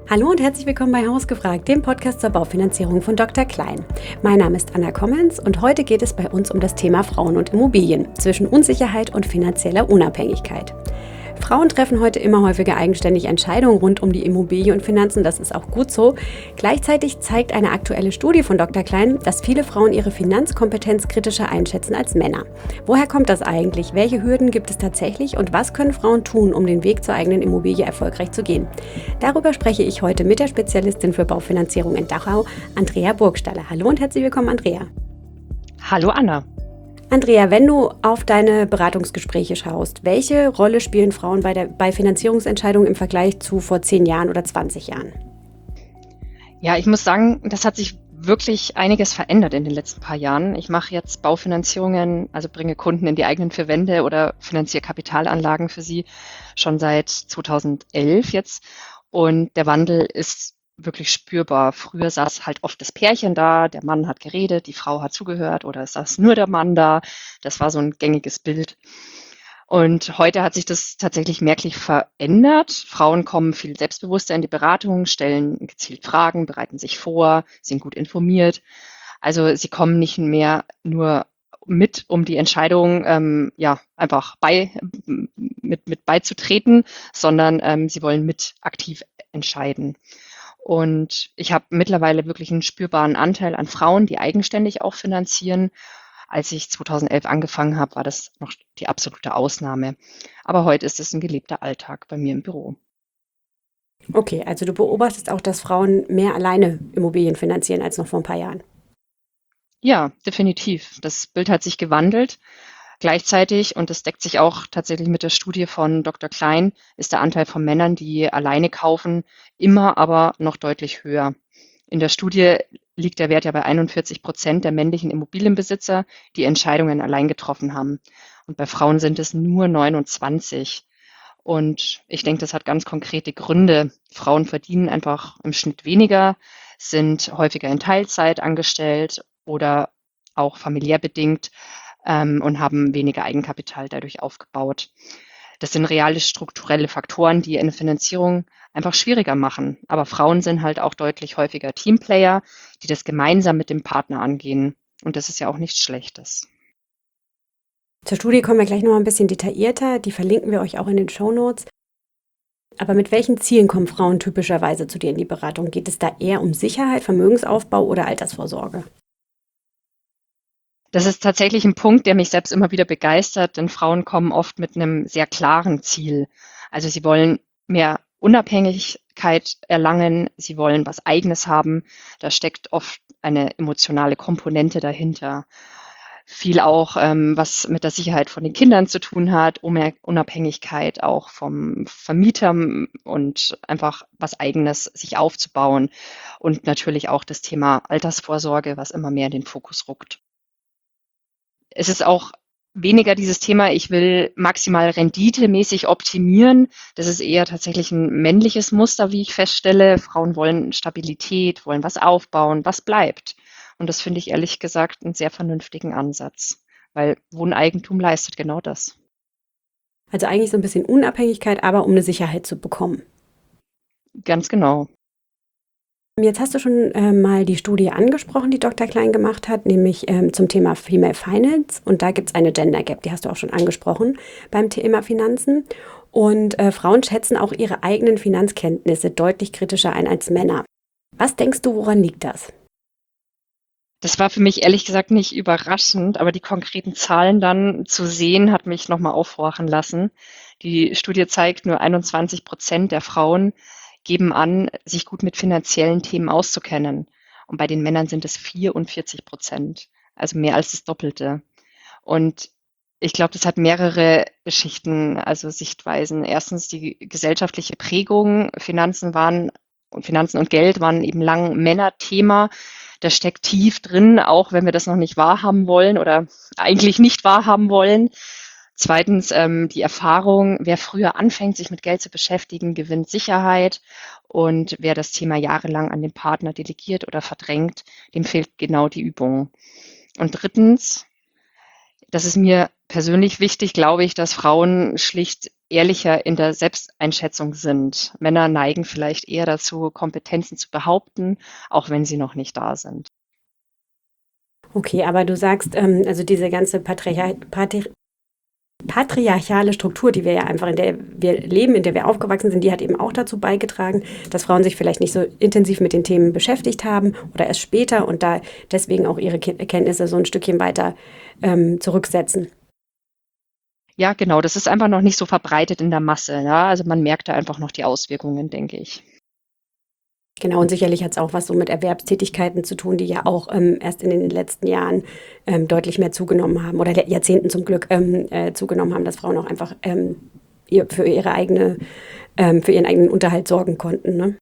Hallo und herzlich willkommen bei Hausgefragt, dem Podcast zur Baufinanzierung von Dr. Klein. Mein Name ist Anna Kommens und heute geht es bei uns um das Thema Frauen und Immobilien, zwischen Unsicherheit und finanzieller Unabhängigkeit. Frauen treffen heute immer häufiger eigenständig Entscheidungen rund um die Immobilie und Finanzen, das ist auch gut so. Gleichzeitig zeigt eine aktuelle Studie von Dr. Klein, dass viele Frauen ihre Finanzkompetenz kritischer einschätzen als Männer. Woher kommt das eigentlich? Welche Hürden gibt es tatsächlich und was können Frauen tun, um den Weg zur eigenen Immobilie erfolgreich zu gehen? Darüber spreche ich heute mit der Spezialistin für Baufinanzierung in Dachau, Andrea Burgstaller. Hallo und herzlich willkommen, Andrea. Hallo Anna. Andrea, wenn du auf deine Beratungsgespräche schaust, welche Rolle spielen Frauen bei Finanzierungsentscheidungen im Vergleich zu vor 10 Jahren oder 20 Jahren? Ja, ich muss sagen, das hat sich wirklich einiges verändert in den letzten paar Jahren. Ich mache jetzt Baufinanzierungen, also bringe Kunden in die eigenen vier Wände oder finanziere Kapitalanlagen für sie schon seit 2011 jetzt. Und der Wandel ist wirklich spürbar. Früher saß halt oft das Pärchen da, der Mann hat geredet, die Frau hat zugehört oder es saß nur der Mann da. Das war so ein gängiges Bild. Und heute hat sich das tatsächlich merklich verändert. Frauen kommen viel selbstbewusster in die Beratung, stellen gezielt Fragen, bereiten sich vor, sind gut informiert. Also sie kommen nicht mehr nur mit, um die Entscheidung ja einfach mit beizutreten, sondern sie wollen mit aktiv entscheiden. Und ich habe mittlerweile wirklich einen spürbaren Anteil an Frauen, die eigenständig auch finanzieren. Als ich 2011 angefangen habe, war das noch die absolute Ausnahme. Aber heute ist es ein gelebter Alltag bei mir im Büro. Okay, also du beobachtest auch, dass Frauen mehr alleine Immobilien finanzieren als noch vor ein paar Jahren. Ja, definitiv. Das Bild hat sich gewandelt. Gleichzeitig, und das deckt sich auch tatsächlich mit der Studie von Dr. Klein, ist der Anteil von Männern, die alleine kaufen, immer aber noch deutlich höher. In der Studie liegt der Wert ja bei 41% der männlichen Immobilienbesitzer, die Entscheidungen allein getroffen haben. Und bei Frauen sind es nur 29. Und ich denke, das hat ganz konkrete Gründe. Frauen verdienen einfach im Schnitt weniger, sind häufiger in Teilzeit angestellt oder auch familiär bedingt und haben weniger Eigenkapital dadurch aufgebaut. Das sind reale strukturelle Faktoren, die eine Finanzierung einfach schwieriger machen. Aber Frauen sind halt auch deutlich häufiger Teamplayer, die das gemeinsam mit dem Partner angehen. Und das ist ja auch nichts Schlechtes. Zur Studie kommen wir gleich noch mal ein bisschen detaillierter. Die verlinken wir euch auch in den Shownotes. Aber mit welchen Zielen kommen Frauen typischerweise zu dir in die Beratung? Geht es da eher um Sicherheit, Vermögensaufbau oder Altersvorsorge? Das ist tatsächlich ein Punkt, der mich selbst immer wieder begeistert, denn Frauen kommen oft mit einem sehr klaren Ziel. Also sie wollen mehr Unabhängigkeit erlangen, sie wollen was Eigenes haben. Da steckt oft eine emotionale Komponente dahinter. Viel auch, was mit der Sicherheit von den Kindern zu tun hat, Unabhängigkeit auch vom Vermieter und einfach was Eigenes sich aufzubauen. Und natürlich auch das Thema Altersvorsorge, was immer mehr in den Fokus rückt. Es ist auch weniger dieses Thema, ich will maximal renditemäßig optimieren. Das ist eher tatsächlich ein männliches Muster, wie ich feststelle. Frauen wollen Stabilität, wollen was aufbauen, was bleibt. Und das finde ich ehrlich gesagt einen sehr vernünftigen Ansatz, weil Wohneigentum leistet genau das. Also eigentlich so ein bisschen Unabhängigkeit, aber um eine Sicherheit zu bekommen. Ganz genau. Jetzt hast du schon mal die Studie angesprochen, die Dr. Klein gemacht hat, nämlich zum Thema Female Finance. Und da gibt es eine Gender Gap, die hast du auch schon angesprochen beim Thema Finanzen. Und Frauen schätzen auch ihre eigenen Finanzkenntnisse deutlich kritischer ein als Männer. Was denkst du, woran liegt das? Das war für mich ehrlich gesagt nicht überraschend, aber die konkreten Zahlen dann zu sehen, hat mich nochmal aufhorchen lassen. Die Studie zeigt, nur 21% der Frauen geben an, sich gut mit finanziellen Themen auszukennen. Und bei den Männern sind es 44%, also mehr als das Doppelte. Und ich glaube, das hat mehrere Schichten, also Sichtweisen. Erstens die gesellschaftliche Prägung. Finanzen und Geld waren eben lang Männerthema. Das steckt tief drin, auch wenn wir das noch nicht wahrhaben wollen oder eigentlich nicht wahrhaben wollen. Zweitens die Erfahrung, wer früher anfängt, sich mit Geld zu beschäftigen, gewinnt Sicherheit. Und wer das Thema jahrelang an den Partner delegiert oder verdrängt, dem fehlt genau die Übung. Und drittens, Das ist mir persönlich wichtig, glaube ich, dass Frauen schlicht ehrlicher in der Selbsteinschätzung sind. Männer neigen vielleicht eher dazu, Kompetenzen zu behaupten, auch wenn sie noch nicht da sind. Okay, aber du sagst, also diese ganze patriarchale Struktur, die wir ja einfach, in der wir leben, in der wir aufgewachsen sind, die hat eben auch dazu beigetragen, dass Frauen sich vielleicht nicht so intensiv mit den Themen beschäftigt haben oder erst später und da deswegen auch ihre Kenntnisse so ein Stückchen weiter zurücksetzen. Ja, genau, das ist einfach noch nicht so verbreitet in der Masse. Ja? Also man merkt da einfach noch die Auswirkungen, denke ich. Genau, und sicherlich hat es auch was so mit Erwerbstätigkeiten zu tun, die ja auch erst in den letzten Jahren deutlich mehr zugenommen haben oder Jahrzehnten zum Glück zugenommen haben, dass Frauen auch einfach für für ihren eigenen Unterhalt sorgen konnten. Ne?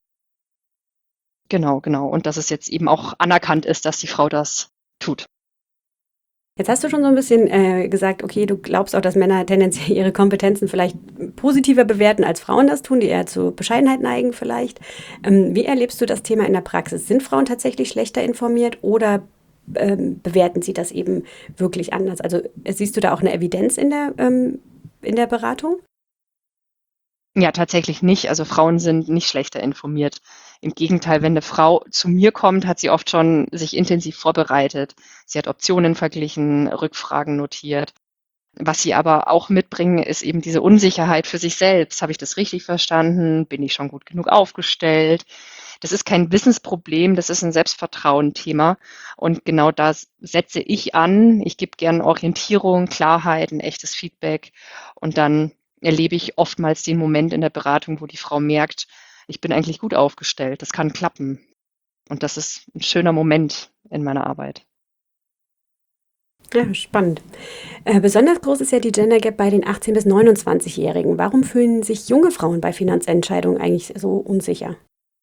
Genau, genau. Und dass es jetzt eben auch anerkannt ist, dass die Frau das tut. Jetzt hast du schon so ein bisschen gesagt, okay, du glaubst auch, dass Männer tendenziell ihre Kompetenzen vielleicht positiver bewerten, als Frauen das tun, die eher zu Bescheidenheit neigen vielleicht. Wie erlebst du das Thema in der Praxis? Sind Frauen tatsächlich schlechter informiert oder bewerten sie das eben wirklich anders? Also siehst du da auch eine Evidenz in der Beratung? Ja, tatsächlich nicht. Also Frauen sind nicht schlechter informiert. Im Gegenteil, wenn eine Frau zu mir kommt, hat sie oft schon sich intensiv vorbereitet. Sie hat Optionen verglichen, Rückfragen notiert. Was sie aber auch mitbringen, ist eben diese Unsicherheit für sich selbst. Habe ich das richtig verstanden? Bin ich schon gut genug aufgestellt? Das ist kein Wissensproblem, das ist ein Selbstvertrauen-Thema. Und genau das setze ich an. Ich gebe gern Orientierung, Klarheit, ein echtes Feedback. Und dann erlebe ich oftmals den Moment in der Beratung, wo die Frau merkt, ich bin eigentlich gut aufgestellt, das kann klappen. Und das ist ein schöner Moment in meiner Arbeit. Ja, spannend. Besonders groß ist ja die Gender Gap bei den 18- bis 29-Jährigen. Warum fühlen sich junge Frauen bei Finanzentscheidungen eigentlich so unsicher?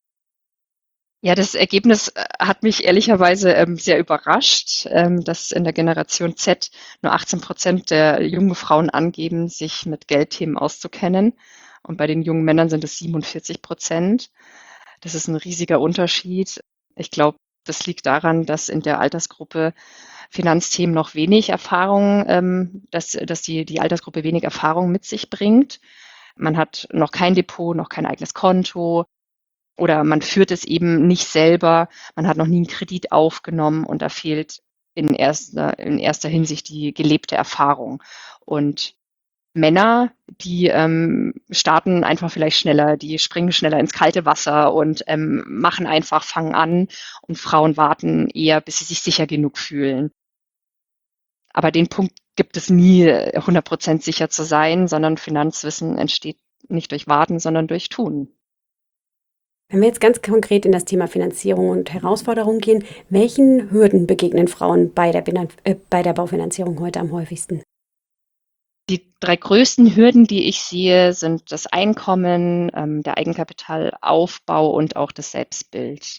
Ja, das Ergebnis hat mich ehrlicherweise sehr überrascht, dass in der Generation Z nur 18% der jungen Frauen angeben, sich mit Geldthemen auszukennen. Und bei den jungen Männern sind es 47%. Das ist ein riesiger Unterschied. Ich glaube, das liegt daran, dass in der Altersgruppe Finanzthemen noch wenig Erfahrung, dass die Altersgruppe wenig Erfahrung mit sich bringt. Man hat noch kein Depot, noch kein eigenes Konto oder man führt es eben nicht selber. Man hat noch nie einen Kredit aufgenommen und da fehlt in erster Hinsicht die gelebte Erfahrung. Und Männer, die starten einfach vielleicht schneller, die springen schneller ins kalte Wasser und machen einfach, fangen an und Frauen warten eher, bis sie sich sicher genug fühlen. Aber den Punkt gibt es nie, 100% sicher zu sein, sondern Finanzwissen entsteht nicht durch Warten, sondern durch Tun. Wenn wir jetzt ganz konkret in das Thema Finanzierung und Herausforderungen gehen, welchen Hürden begegnen Frauen bei bei der Baufinanzierung heute am häufigsten? Die 3 größten Hürden, die ich sehe, sind das Einkommen, der Eigenkapitalaufbau und auch das Selbstbild.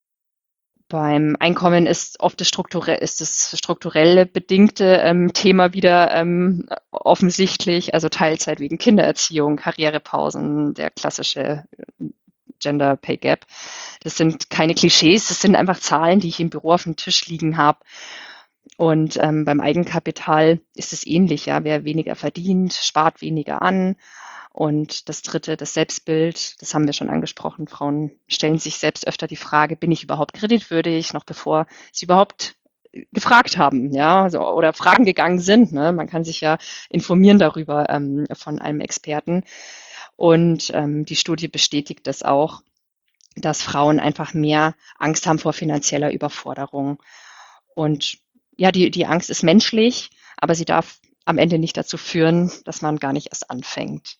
Beim Einkommen ist das strukturelle bedingte Thema wieder offensichtlich, also Teilzeit wegen Kindererziehung, Karrierepausen, der klassische Gender Pay Gap. Das sind keine Klischees, das sind einfach Zahlen, die ich im Büro auf dem Tisch liegen habe. Und beim Eigenkapital ist es ähnlich, ja. Wer weniger verdient, spart weniger an. Und das Dritte, das Selbstbild, das haben wir schon angesprochen. Frauen stellen sich selbst öfter die Frage, bin ich überhaupt kreditwürdig, noch bevor sie überhaupt gefragt haben, ja, so, oder Fragen gegangen sind. Ne? Man kann sich ja informieren darüber von einem Experten. Und die Studie bestätigt das auch, dass Frauen einfach mehr Angst haben vor finanzieller Überforderung. Und ja, die Angst ist menschlich, aber sie darf am Ende nicht dazu führen, dass man gar nicht erst anfängt.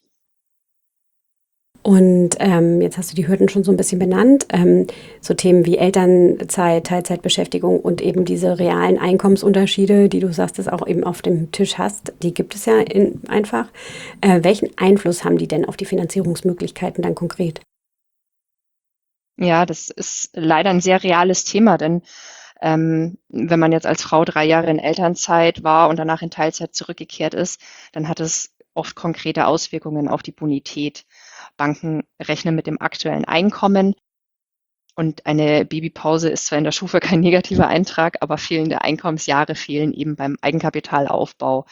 Und jetzt hast du die Hürden schon so ein bisschen benannt. So Themen wie Elternzeit, Teilzeitbeschäftigung und eben diese realen Einkommensunterschiede, die du sagst, das auch eben auf dem Tisch hast, die gibt es ja einfach. Welchen Einfluss haben die denn auf die Finanzierungsmöglichkeiten dann konkret? Ja, das ist leider ein sehr reales Thema, denn wenn man jetzt als Frau 3 Jahre in Elternzeit war und danach in Teilzeit zurückgekehrt ist, dann hat es oft konkrete Auswirkungen auf die Bonität. Banken rechnen mit dem aktuellen Einkommen. Und eine Babypause ist zwar in der Schufa kein negativer Eintrag, aber fehlende Einkommensjahre fehlen eben beim Eigenkapitalaufbau.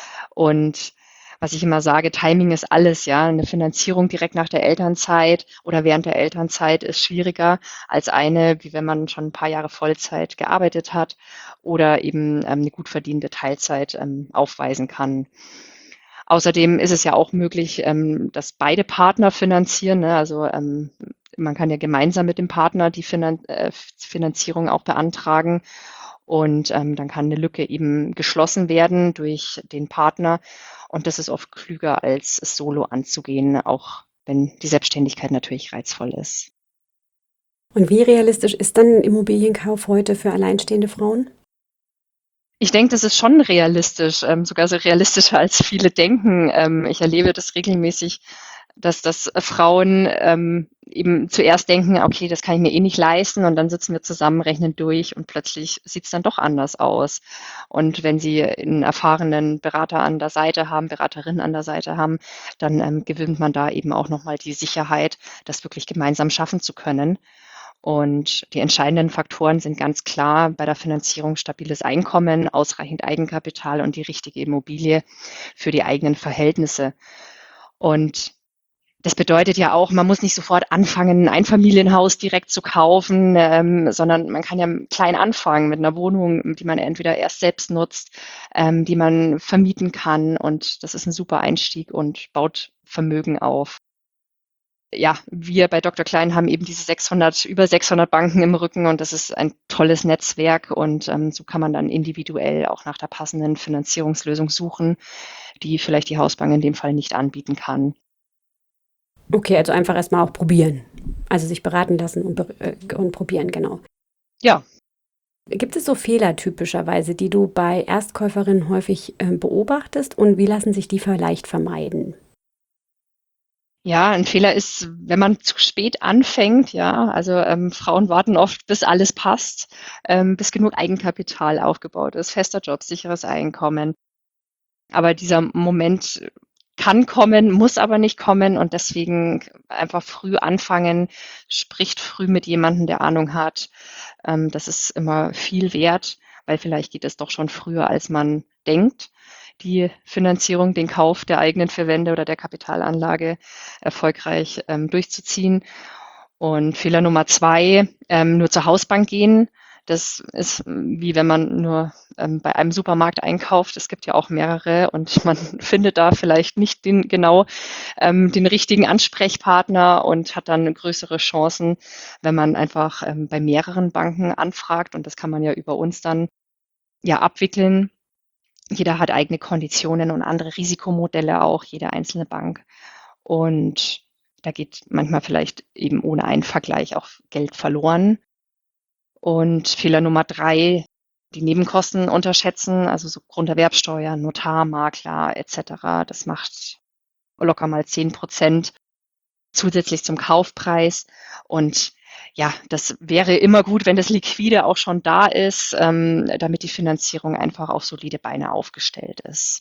Und was ich immer sage, Timing ist alles, ja. Eine Finanzierung direkt nach der Elternzeit oder während der Elternzeit ist schwieriger als eine, wie wenn man schon ein paar Jahre Vollzeit gearbeitet hat oder eben eine gut verdiente Teilzeit aufweisen kann. Außerdem ist es ja auch möglich, dass beide Partner finanzieren, ne? Also man kann ja gemeinsam mit dem Partner die Finanzierung auch beantragen und dann kann eine Lücke eben geschlossen werden durch den Partner. Und das ist oft klüger, als es solo anzugehen, auch wenn die Selbstständigkeit natürlich reizvoll ist. Und wie realistisch ist dann Immobilienkauf heute für alleinstehende Frauen? Ich denke, das ist schon realistisch, sogar so realistischer als viele denken. Ich erlebe das regelmäßig, dass Frauen eben zuerst denken, okay, das kann ich mir eh nicht leisten und dann sitzen wir zusammen, rechnen durch und plötzlich sieht es dann doch anders aus. Und wenn sie einen erfahrenen Berater an der Seite haben, Beraterin an der Seite haben, dann gewinnt man da eben auch nochmal die Sicherheit, das wirklich gemeinsam schaffen zu können. Und die entscheidenden Faktoren sind ganz klar bei der Finanzierung stabiles Einkommen, ausreichend Eigenkapital und die richtige Immobilie für die eigenen Verhältnisse. Und das bedeutet ja auch, man muss nicht sofort anfangen, ein Einfamilienhaus direkt zu kaufen, sondern man kann ja klein anfangen mit einer Wohnung, die man entweder erst selbst nutzt, die man vermieten kann. Und das ist ein super Einstieg und baut Vermögen auf. Ja, wir bei Dr. Klein haben eben diese über 600 Banken im Rücken und das ist ein tolles Netzwerk und so kann man dann individuell auch nach der passenden Finanzierungslösung suchen, die vielleicht die Hausbank in dem Fall nicht anbieten kann. Okay, also einfach erstmal auch probieren. Also sich beraten lassen und probieren, genau. Ja. Gibt es so Fehler typischerweise, die du bei Erstkäuferinnen häufig beobachtest und wie lassen sich die vielleicht vermeiden? Ja, ein Fehler ist, wenn man zu spät anfängt, ja. Also Frauen warten oft, bis alles passt, bis genug Eigenkapital aufgebaut ist, fester Job, sicheres Einkommen. Aber dieser Moment kann kommen, muss aber nicht kommen und deswegen einfach früh anfangen, spricht früh mit jemandem, der Ahnung hat. Das ist immer viel wert, weil vielleicht geht es doch schon früher, als man denkt, die Finanzierung, den Kauf der eigenen Verwände oder der Kapitalanlage erfolgreich durchzuziehen. Und Fehler Nummer 2, nur zur Hausbank gehen. Das ist wie wenn man nur bei einem Supermarkt einkauft. Es gibt ja auch mehrere und man findet da vielleicht nicht den richtigen Ansprechpartner und hat dann größere Chancen, wenn man einfach bei mehreren Banken anfragt. Und das kann man ja über uns dann ja abwickeln. Jeder hat eigene Konditionen und andere Risikomodelle auch, jede einzelne Bank. Und da geht manchmal vielleicht eben ohne einen Vergleich auch Geld verloren. Und Fehler Nummer 3, die Nebenkosten unterschätzen, also so Grunderwerbsteuer, Notar, Makler et cetera. Das macht locker mal 10% zusätzlich zum Kaufpreis. Und ja, das wäre immer gut, wenn das Liquide auch schon da ist, damit die Finanzierung einfach auf solide Beine aufgestellt ist.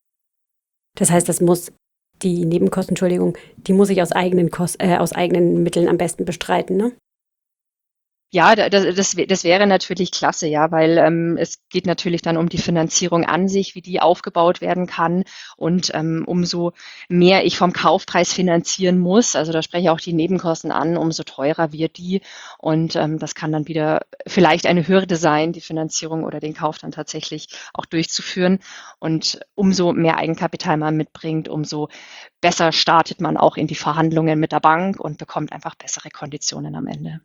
Das heißt, die Nebenkosten, Entschuldigung, die muss ich aus eigenen Mitteln am besten bestreiten, ne? Ja, das wäre natürlich klasse, ja, weil es geht natürlich dann um die Finanzierung an sich, wie die aufgebaut werden kann. Und umso mehr ich vom Kaufpreis finanzieren muss, also da spreche ich auch die Nebenkosten an, umso teurer wird die. Und das kann dann wieder vielleicht eine Hürde sein, die Finanzierung oder den Kauf dann tatsächlich auch durchzuführen. Und umso mehr Eigenkapital man mitbringt, umso besser startet man auch in die Verhandlungen mit der Bank und bekommt einfach bessere Konditionen am Ende.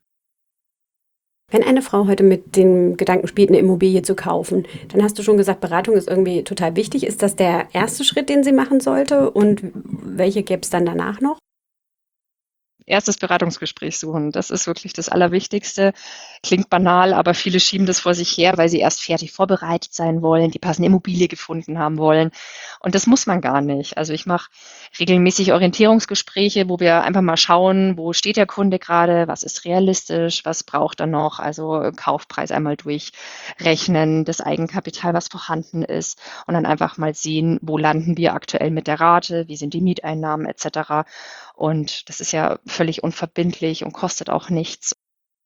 Wenn eine Frau heute mit dem Gedanken spielt, eine Immobilie zu kaufen, dann hast du schon gesagt, Beratung ist irgendwie total wichtig. Ist das der erste Schritt, den sie machen sollte? Und welche gäbe es dann danach noch? Erstes Beratungsgespräch suchen. Das ist wirklich das Allerwichtigste. Klingt banal, aber viele schieben das vor sich her, weil sie erst fertig vorbereitet sein wollen, die passende Immobilie gefunden haben wollen. Und das muss man gar nicht. Also ich mache regelmäßig Orientierungsgespräche, wo wir einfach mal schauen, wo steht der Kunde gerade, was ist realistisch, was braucht er noch. Also Kaufpreis einmal durchrechnen, das Eigenkapital, was vorhanden ist. Und dann einfach mal sehen, wo landen wir aktuell mit der Rate, wie sind die Mieteinnahmen etc. Und das ist ja völlig unverbindlich und kostet auch nichts.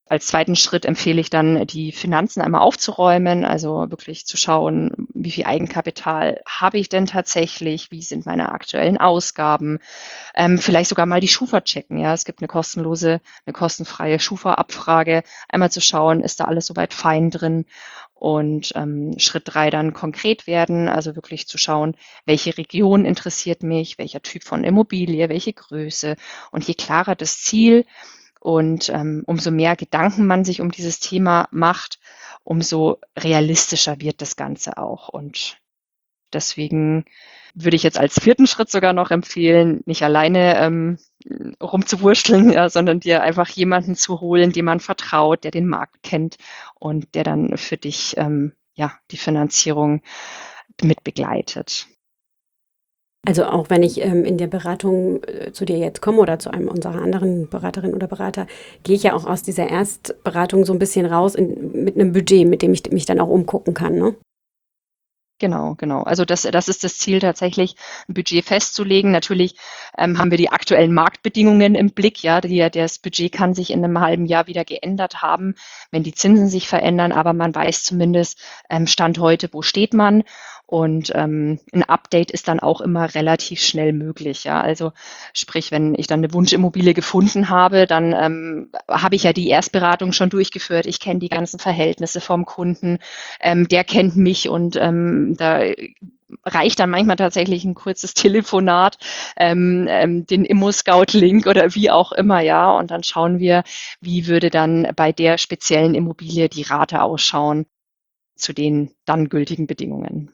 Als zweiten Schritt empfehle ich dann, die Finanzen einmal aufzuräumen, also wirklich zu schauen, wie viel Eigenkapital habe ich denn tatsächlich, wie sind meine aktuellen Ausgaben, vielleicht sogar mal die Schufa checken. Ja, es gibt eine kostenfreie Schufa-Abfrage, einmal zu schauen, ist da alles soweit fein drin. Und Schritt 3 dann konkret werden, also wirklich zu schauen, welche Region interessiert mich, welcher Typ von Immobilie, welche Größe. Und je klarer das Ziel, und umso mehr Gedanken man sich um dieses Thema macht, umso realistischer wird das Ganze auch. Und deswegen würde ich jetzt als vierten Schritt sogar noch empfehlen, nicht alleine rumzuwurschteln, ja, sondern dir einfach jemanden zu holen, dem man vertraut, der den Markt kennt und der dann für dich die Finanzierung mit begleitet. Also auch wenn ich in der Beratung zu dir jetzt komme oder zu einem unserer anderen Beraterinnen oder Berater, gehe ich ja auch aus dieser Erstberatung so ein bisschen raus mit einem Budget, mit dem ich mich dann auch umgucken kann, ne? Genau. Also das ist das Ziel tatsächlich, ein Budget festzulegen. Natürlich haben wir die aktuellen Marktbedingungen im Blick. Ja, das Budget kann sich in einem halben Jahr wieder geändert haben, wenn die Zinsen sich verändern. Aber man weiß zumindest Stand heute, wo steht man. Und ein Update ist dann auch immer relativ schnell möglich. Ja, also sprich, wenn ich dann eine Wunschimmobilie gefunden habe, dann habe ich ja die Erstberatung schon durchgeführt. Ich kenne die ganzen Verhältnisse vom Kunden. Der kennt mich und da reicht dann manchmal tatsächlich ein kurzes Telefonat, den Immo-Scout-Link oder wie auch immer, ja. Und dann schauen wir, wie würde dann bei der speziellen Immobilie die Rate ausschauen zu den dann gültigen Bedingungen.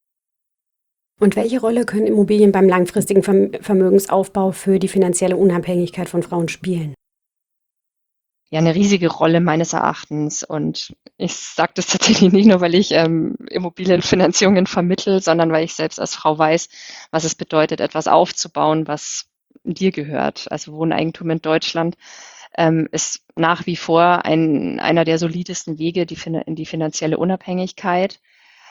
Und welche Rolle können Immobilien beim langfristigen Vermögensaufbau für die finanzielle Unabhängigkeit von Frauen spielen? Ja, eine riesige Rolle meines Erachtens. Und ich sage das tatsächlich nicht nur, weil ich Immobilienfinanzierungen vermittle, sondern weil ich selbst als Frau weiß, was es bedeutet, etwas aufzubauen, was dir gehört. Also Wohneigentum in Deutschland ist nach wie vor einer der solidesten Wege in die finanzielle Unabhängigkeit.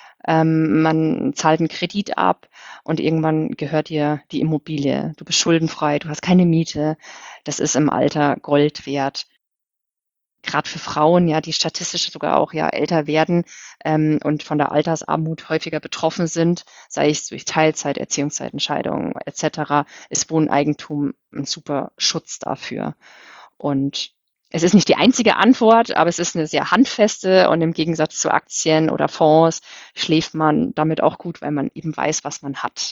Man zahlt einen Kredit ab und irgendwann gehört dir die Immobilie. Du bist schuldenfrei, du hast keine Miete. Das ist im Alter Gold wert. Gerade für Frauen, ja, die statistisch sogar auch ja älter werden und von der Altersarmut häufiger betroffen sind, sei es durch Teilzeit, Erziehungszeitentscheidungen etc., ist Wohneigentum ein super Schutz dafür. Und es ist nicht die einzige Antwort, aber es ist eine sehr handfeste und im Gegensatz zu Aktien oder Fonds schläft man damit auch gut, weil man eben weiß, was man hat.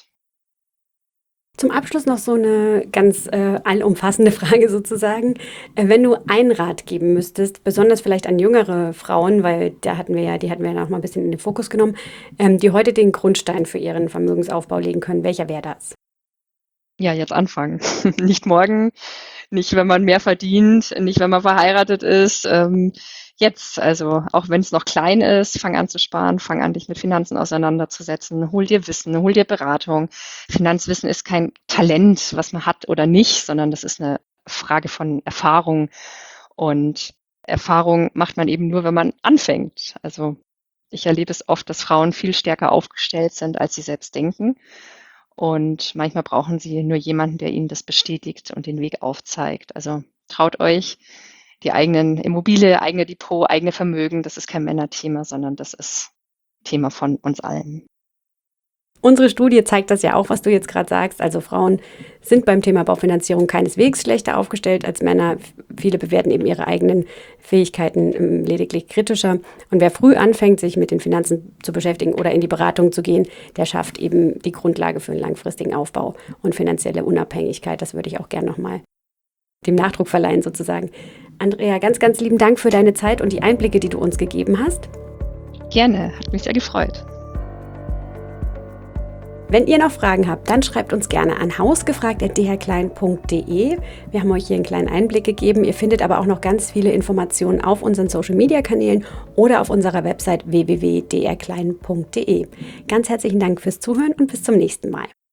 Zum Abschluss noch so eine ganz allumfassende Frage sozusagen. Wenn du einen Rat geben müsstest, besonders vielleicht an jüngere Frauen, weil die hatten wir ja noch mal ein bisschen in den Fokus genommen, die heute den Grundstein für ihren Vermögensaufbau legen können, welcher wäre das? Ja, jetzt anfangen. Nicht morgen, nicht wenn man mehr verdient, nicht wenn man verheiratet ist. Jetzt, also auch wenn es noch klein ist, fang an zu sparen, fang an, dich mit Finanzen auseinanderzusetzen, hol dir Wissen, hol dir Beratung. Finanzwissen ist kein Talent, was man hat oder nicht, sondern das ist eine Frage von Erfahrung. Und Erfahrung macht man eben nur, wenn man anfängt. Also ich erlebe es oft, dass Frauen viel stärker aufgestellt sind, als sie selbst denken. Und manchmal brauchen sie nur jemanden, der ihnen das bestätigt und den Weg aufzeigt. Also traut euch, die eigenen Immobilie, eigene Depot, eigene Vermögen, das ist kein Männerthema, sondern das ist Thema von uns allen. Unsere Studie zeigt das ja auch, was du jetzt gerade sagst. Also Frauen sind beim Thema Baufinanzierung keineswegs schlechter aufgestellt als Männer. Viele bewerten eben ihre eigenen Fähigkeiten lediglich kritischer. Und wer früh anfängt, sich mit den Finanzen zu beschäftigen oder in die Beratung zu gehen, der schafft eben die Grundlage für einen langfristigen Aufbau und finanzielle Unabhängigkeit. Das würde ich auch gerne nochmal dem Nachdruck verleihen sozusagen. Andrea, ganz, ganz lieben Dank für deine Zeit und die Einblicke, die du uns gegeben hast. Gerne, hat mich sehr gefreut. Wenn ihr noch Fragen habt, dann schreibt uns gerne an hausgefragt@drklein.de. Wir haben euch hier einen kleinen Einblick gegeben. Ihr findet aber auch noch ganz viele Informationen auf unseren Social-Media-Kanälen oder auf unserer Website www.drklein.de. Ganz herzlichen Dank fürs Zuhören und bis zum nächsten Mal.